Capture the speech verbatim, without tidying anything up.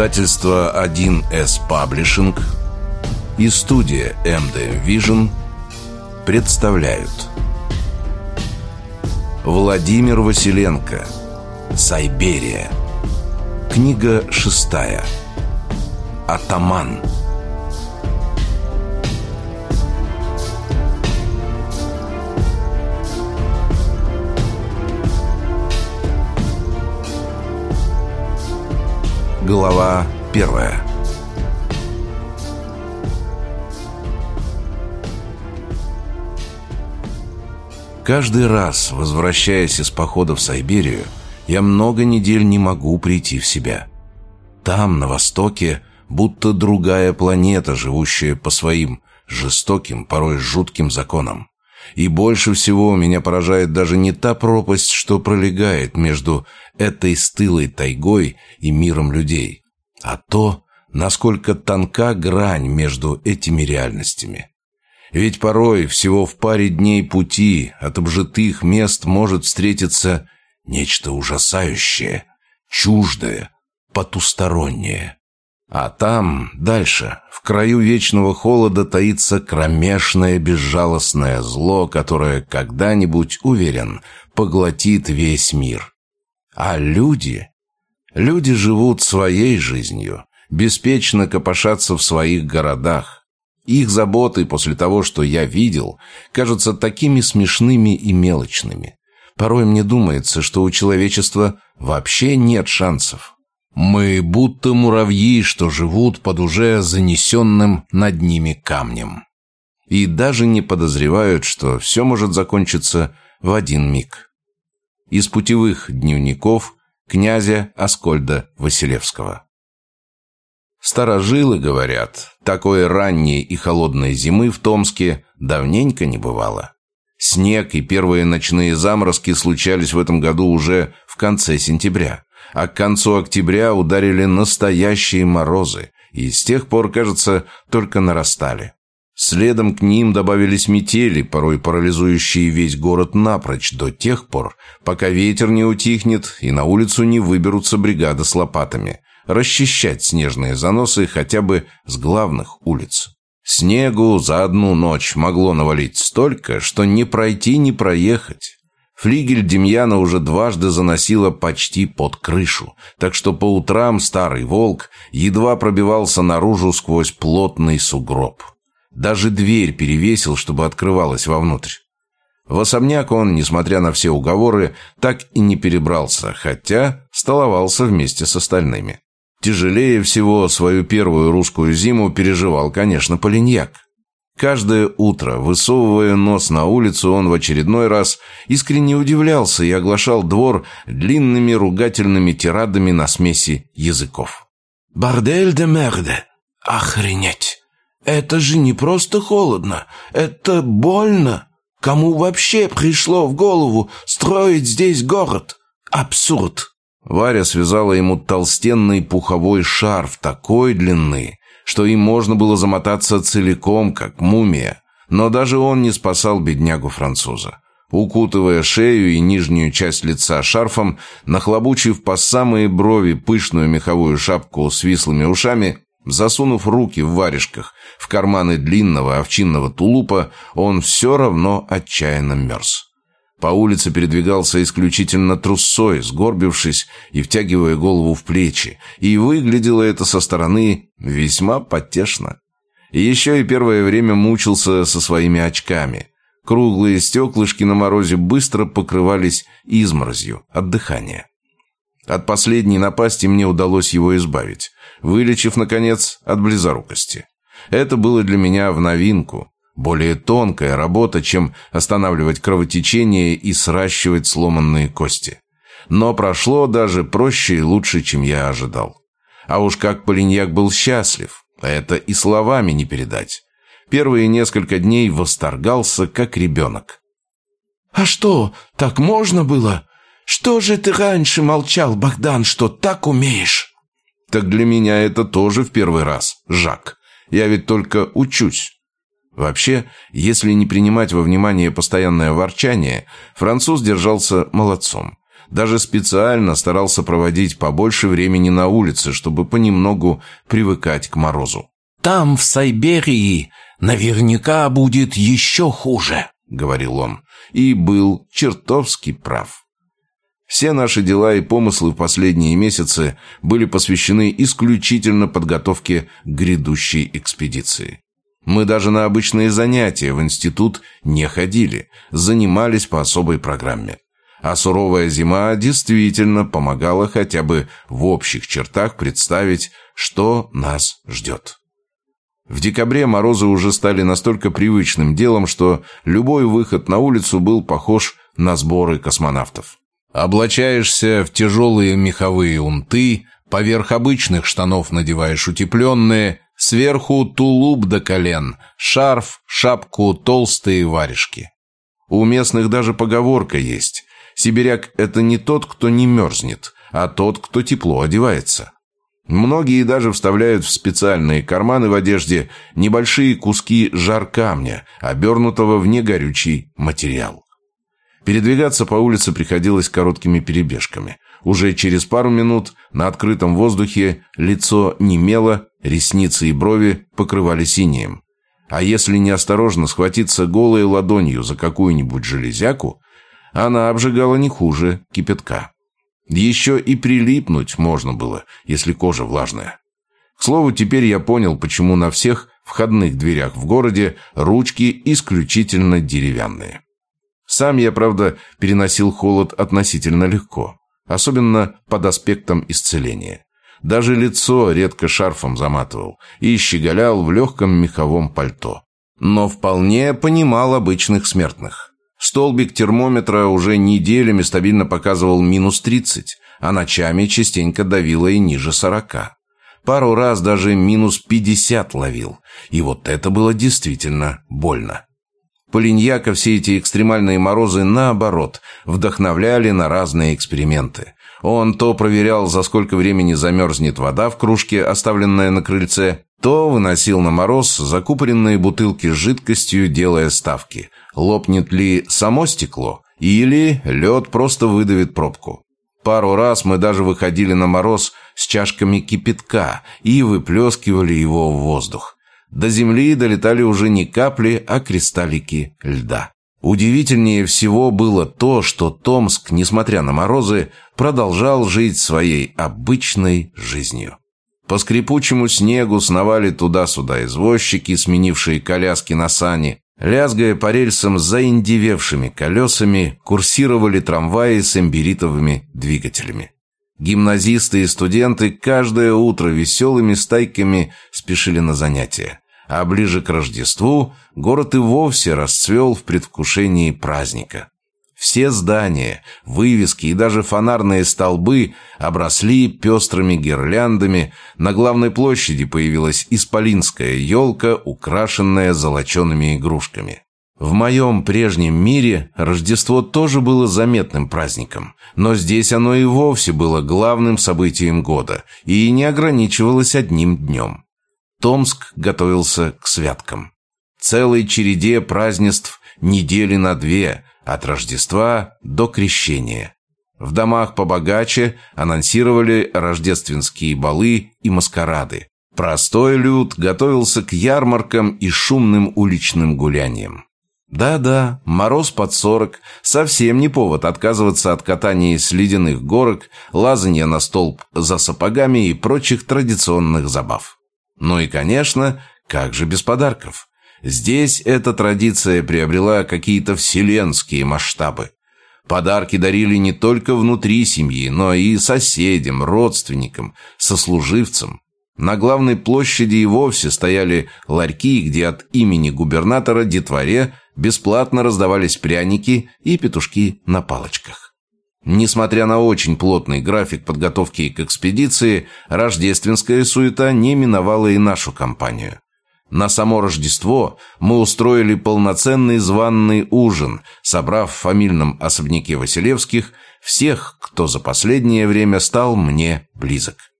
Издательство один эс Publishing и студия эм дэ эм Vision представляют Владимир Василенко. Сайберия. Книга шестая. Атаман. Глава первая. Каждый раз, возвращаясь из похода в Сайберию, я много недель не могу прийти в себя. Там, на востоке, будто другая планета, живущая по своим жестоким, порой жутким законам. И больше всего меня поражает даже не та пропасть, что пролегает между этой стылой тайгой и миром людей, а то, насколько тонка грань между этими реальностями. Ведь порой всего в паре дней пути от обжитых мест может встретиться нечто ужасающее, чуждое, потустороннее. А там, дальше, в краю вечного холода таится кромешное безжалостное зло, которое когда-нибудь, уверен, поглотит весь мир. А люди... Люди живут своей жизнью, беспечно копошатся в своих городах. Их заботы после того, что я видел, кажутся такими смешными и мелочными. Порой мне думается, что у человечества вообще нет шансов. Мы будто муравьи, что живут под уже занесенным над ними камнем. И даже не подозревают, что все может закончиться в один миг. Из путевых дневников князя Аскольда Василевского. Старожилы говорят, такой ранней и холодной зимы в Томске давненько не бывало. Снег и первые ночные заморозки случались в этом году уже в конце сентября, а к концу октября ударили настоящие морозы, и с тех пор, кажется, только нарастали. Следом к ним добавились метели, порой парализующие весь город напрочь до тех пор, пока ветер не утихнет и на улицу не выберутся бригады с лопатами, расчищать снежные заносы хотя бы с главных улиц. Снегу за одну ночь могло навалить столько, что не пройти, не проехать. Флигель Демьяна уже дважды заносило почти под крышу, так что по утрам старый волк едва пробивался наружу сквозь плотный сугроб. Даже дверь перевесил, чтобы открывалась вовнутрь. В особняк он, несмотря на все уговоры, так и не перебрался, хотя столовался вместе с остальными. Тяжелее всего свою первую русскую зиму переживал, конечно, Полиньяк. Каждое утро, высовывая нос на улицу, он в очередной раз искренне удивлялся и оглашал двор длинными ругательными тирадами на смеси языков. «Бордель де мерде! Охренеть! Это же не просто холодно, это больно! Кому вообще пришло в голову строить здесь город? Абсурд!» Варя связала ему толстенный пуховой шарф такой длины, что им можно было замотаться целиком, как мумия. Но даже он не спасал беднягу-француза. Укутывая шею и нижнюю часть лица шарфом, нахлобучив по самые брови пышную меховую шапку с вислыми ушами, засунув руки в варежках в карманы длинного овчинного тулупа, он все равно отчаянно мерз. По улице передвигался исключительно трусцой, сгорбившись и втягивая голову в плечи, и выглядело это со стороны весьма потешно. И еще и первое время мучился со своими очками. Круглые стеклышки на морозе быстро покрывались изморозью от дыхания. От последней напасти мне удалось его избавить, вылечив, наконец, от близорукости. Это было для меня в новинку. Более тонкая работа, чем останавливать кровотечение и сращивать сломанные кости. Но прошло даже проще и лучше, чем я ожидал. А уж как Полиньяк был счастлив, это и словами не передать. Первые несколько дней восторгался, как ребенок. «А что, так можно было? Что же ты раньше молчал, Богдан, что так умеешь?» «Так для меня это тоже в первый раз, Жак. Я ведь только учусь». Вообще, если не принимать во внимание постоянное ворчание, француз держался молодцом. Даже специально старался проводить побольше времени на улице, чтобы понемногу привыкать к морозу. «Там, в Сайберии, наверняка будет еще хуже», — говорил он, и был чертовски прав. Все наши дела и помыслы в последние месяцы были посвящены исключительно подготовке к грядущей экспедиции. Мы даже на обычные занятия в институт не ходили, занимались по особой программе. А суровая зима действительно помогала хотя бы в общих чертах представить, что нас ждет. В декабре морозы уже стали настолько привычным делом, что любой выход на улицу был похож на сборы космонавтов. Облачаешься в тяжелые меховые унты, поверх обычных штанов надеваешь утепленные, сверху тулуп до колен, шарф, шапку, толстые варежки. У местных даже поговорка есть: сибиряк – это не тот, кто не мерзнет, а тот, кто тепло одевается. Многие даже вставляют в специальные карманы в одежде небольшие куски жаркамня, обернутого в негорючий материал. Передвигаться по улице приходилось короткими перебежками. Уже через пару минут на открытом воздухе лицо немело, ресницы и брови покрывались инеем. А если неосторожно схватиться голой ладонью за какую-нибудь железяку, она обжигала не хуже кипятка. Еще и прилипнуть можно было, если кожа влажная. К слову, теперь я понял, почему на всех входных дверях в городе ручки исключительно деревянные. Сам я, правда, переносил холод относительно легко, особенно под аспектом исцеления. Даже лицо редко шарфом заматывал и щеголял в легком меховом пальто. Но вполне понимал обычных смертных. Столбик термометра уже неделями стабильно показывал минус тридцать, а ночами частенько давило и ниже сорока. Пару раз даже минус пятьдесят ловил, и вот это было действительно больно. Полиньяка все эти экстремальные морозы, наоборот, вдохновляли на разные эксперименты. Он то проверял, за сколько времени замерзнет вода в кружке, оставленная на крыльце, то выносил на мороз закупоренные бутылки с жидкостью, делая ставки. Лопнет ли само стекло, или лед просто выдавит пробку. Пару раз мы даже выходили на мороз с чашками кипятка и выплескивали его в воздух. До земли долетали уже не капли, а кристаллики льда. Удивительнее всего было то, что Томск, несмотря на морозы, продолжал жить своей обычной жизнью. По скрипучему снегу сновали туда-сюда извозчики, сменившие коляски на сани. Лязгая по рельсам заиндевевшими колесами, курсировали трамваи с эмбиритовыми двигателями. Гимназисты и студенты каждое утро веселыми стайками спешили на занятия. А ближе к Рождеству город и вовсе расцвел в предвкушении праздника. Все здания, вывески и даже фонарные столбы обросли пестрыми гирляндами. На главной площади появилась исполинская елка, украшенная золочеными игрушками. В моем прежнем мире Рождество тоже было заметным праздником, но здесь оно и вовсе было главным событием года и не ограничивалось одним днем. Томск готовился к святкам. Целой череде празднеств недели на две, от Рождества до Крещения. В домах побогаче анонсировали рождественские балы и маскарады. Простой люд готовился к ярмаркам и шумным уличным гуляниям. Да-да, мороз под сорок – совсем не повод отказываться от катания с ледяных горок, лазанья на столб за сапогами и прочих традиционных забав. Ну и, конечно, как же без подарков? Здесь эта традиция приобрела какие-то вселенские масштабы. Подарки дарили не только внутри семьи, но и соседям, родственникам, сослуживцам. На главной площади и вовсе стояли ларьки, где от имени губернатора детворе бесплатно раздавались пряники и петушки на палочках. Несмотря на очень плотный график подготовки к экспедиции, рождественская суета не миновала и нашу компанию. На само Рождество мы устроили полноценный званый ужин, собрав в фамильном особняке Василевских всех, кто за последнее время стал мне близок.